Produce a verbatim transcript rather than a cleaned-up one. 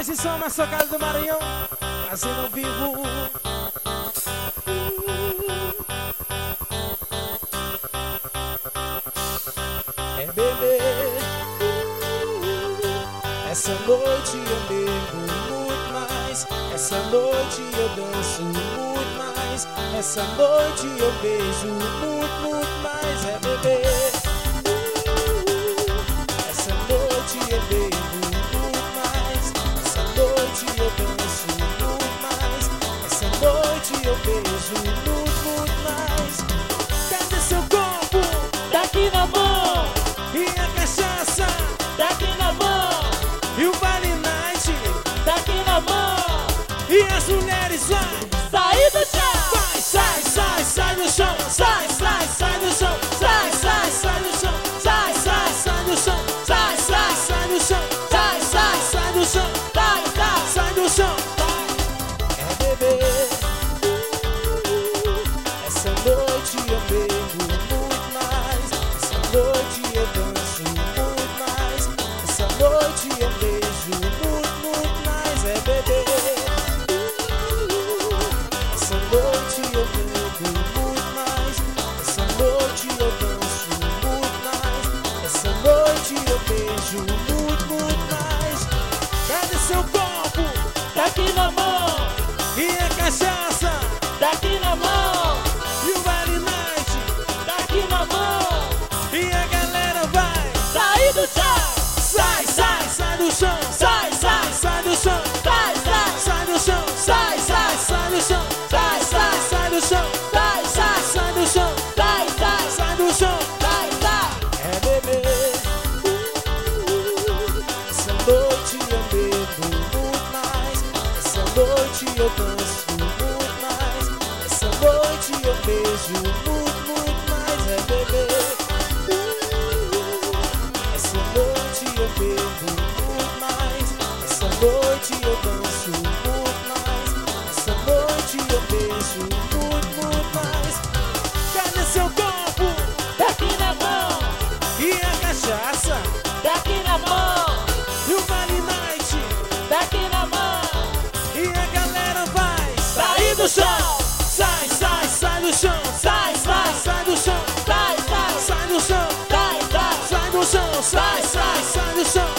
mais de som, mais tocado do Maranhão, fazendo ao vivo. É bebê, essa noite eu bebo muito mais, essa noite eu danço muito mais, essa noite eu beijo muito, muito mais. É bebê, essa noite eu bebo muito mais, essa noite eu danço muito mais, essa noite eu beijo muito, muito mais. Cadê seu corpo? Tá aqui na mão, E a cachaça? tá aqui na mão, E o Vale Night? tá aqui na mão. E as mulheres vai? Saí do chão, Vai, sai, sai, sai do chão. Sai, sai, sai do chão. Sai, sai, sai do chão. Sai, sai, sai do chão. Sai, sai, sai do chão. Sai, sai, sai do chão. sai, sai. Sai do chão. É bebê, essa noite eu bebo muito mais, essa noite eu danço muito mais, essa noite eu beijo muito, muito mais. É bebê, essa noite eu bebo muito mais, essa noite eu danço muito mais, essa noite eu beijo muito, muito mais. Cadê seu corpo? Tá aqui na mão, E a cachaça? tá aqui na mão, E o Vale Night? tá aqui na mão. E a galera vai? Saí do chão, Sai, sai, sai do chão. Sai, sai, sai do chão. sai, sai, Sai do chão. Sai, sai, sai do chão. Sai, sai, sai do chão. sai, sai, Sai do chão. sai, sai, Sai do chão. sai, sai. É bebê, essa noite eu bebo muito mais, essa noite eu danço muito mais, essa noite eu beijo muito, muito mais. É bebê, essa noite eu bebo muito mais, essa noite eu danço muito mais, essa noite eu beijo muito, muito mais. Cadê seu corpo? Tá aqui na mão, E a cachaça? tá aqui na mão, E o Vale Night? tá aqui na mão. E a galera vai? Saí do chão, Sai, sai, sai do chão. Sai, sai, sai do chão. sai, sai, Sai do chão. sai, sai, Sai do chão. Sai, sai, sai do chão.